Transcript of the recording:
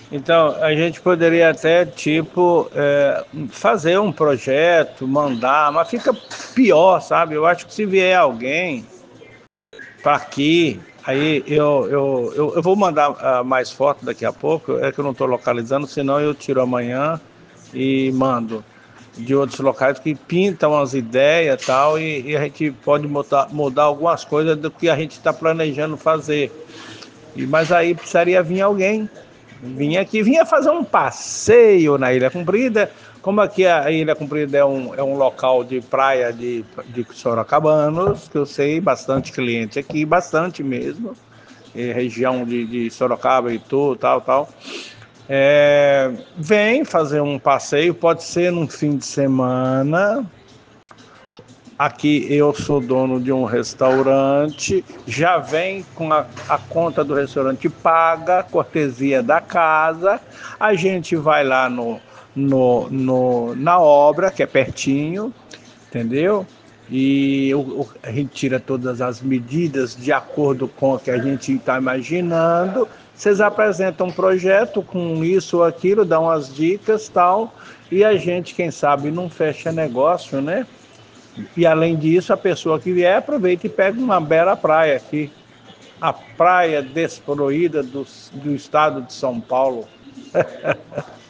Então, a gente poderia até, tipo, fazer um projeto, mandar, mas fica pior, sabe? Eu acho que se vier alguém para aqui, aí eu vou mandar mais foto daqui a pouco, é que eu não estou localizando, senão eu tiro amanhã e mando de outros locais que pintam as ideias e tal, e a gente pode mudar algumas coisas do que a gente está planejando fazer. Mas aí precisaria vir alguém. Vinha aqui, vinha fazer um passeio na Ilha Comprida. Como aqui a Ilha Comprida é um local de praia de Sorocabanos, que eu sei, bastante cliente aqui, bastante mesmo, região de Sorocaba, Itu, tal, tal. Vem fazer um passeio, pode ser num fim de semana. Aqui eu sou dono de um restaurante, já vem com a conta do restaurante paga, cortesia da casa. A gente vai lá na obra, que é pertinho, entendeu? E a gente tira todas as medidas de acordo com o que a gente está imaginando. Vocês apresentam um projeto com isso ou aquilo, dão as dicas tal, e a gente, quem sabe, não fecha negócio, né? E além disso, a pessoa que vier aproveita e pega uma bela praia aqui. A praia despoluída do estado de São Paulo.